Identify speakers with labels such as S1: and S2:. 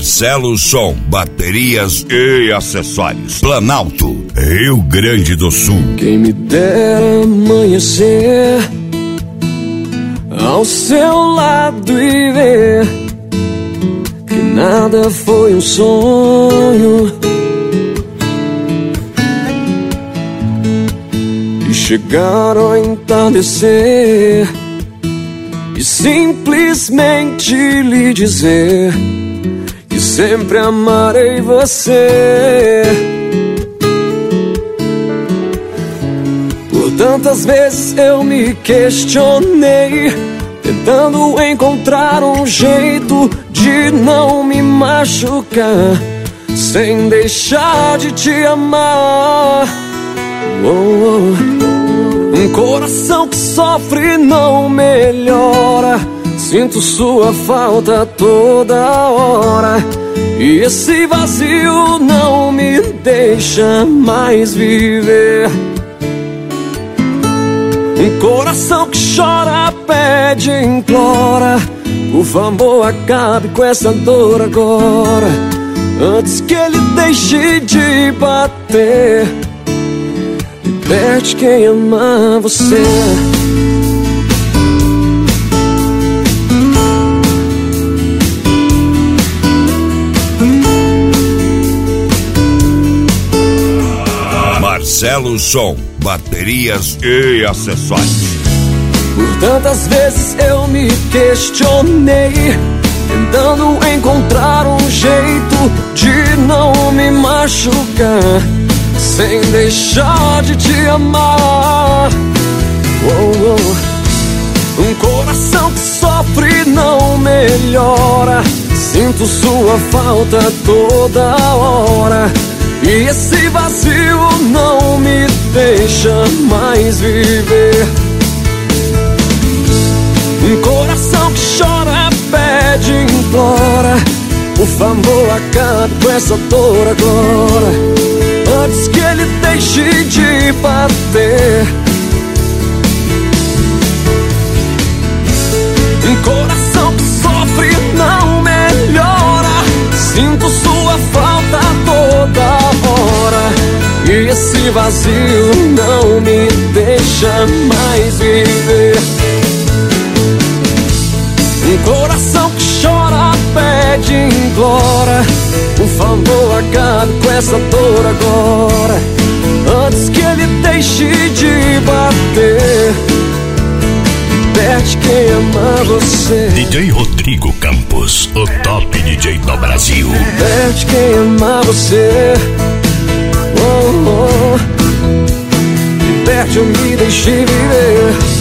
S1: Marcelo Som, baterias e acessórios. Planalto, Rio Grande do Sul.
S2: Quem me dera amanhecer ao seu lado e ver que nada foi um sonho, e chegar ao entardecer e simplesmente lhe dizer que sempre amarei você. Por tantas vezes eu me questionei, tentando encontrar um jeito de não me machucar, sem deixar de te amar. Um coração que sofre não melhora, sinto sua falta toda hora, e esse vazio não me deixa mais viver. Um coração que chora, pede, implora, por favor acabe com essa dor agora, antes que ele deixe de bater. Liberte quem ama você.
S1: Marcelo Som, baterias e acessórios.
S2: Por tantas vezes eu me questionei, tentando encontrar um jeito de não me machucar, sem deixar de te amar. Um coração que sofre não melhora, sinto sua falta toda hora, e esse vazio não me deixa mais viver. Um coração que chora, pede, implora, por favor acabe com essa dor agora, antes que ele deixe de bater. Um coração que sofre não melhora, sinto sua falta toda hora, e esse vazio não me deixa mais viver. Um coração que chora, pede, implora, por favor acabe com essa dor agora, antes que ele deixe de bater. Liberte quem ama você.
S3: DJ Rodrigo Campos, o top DJ do Brasil.
S2: Liberte quem ama você. Liberte, eu me deixe viver.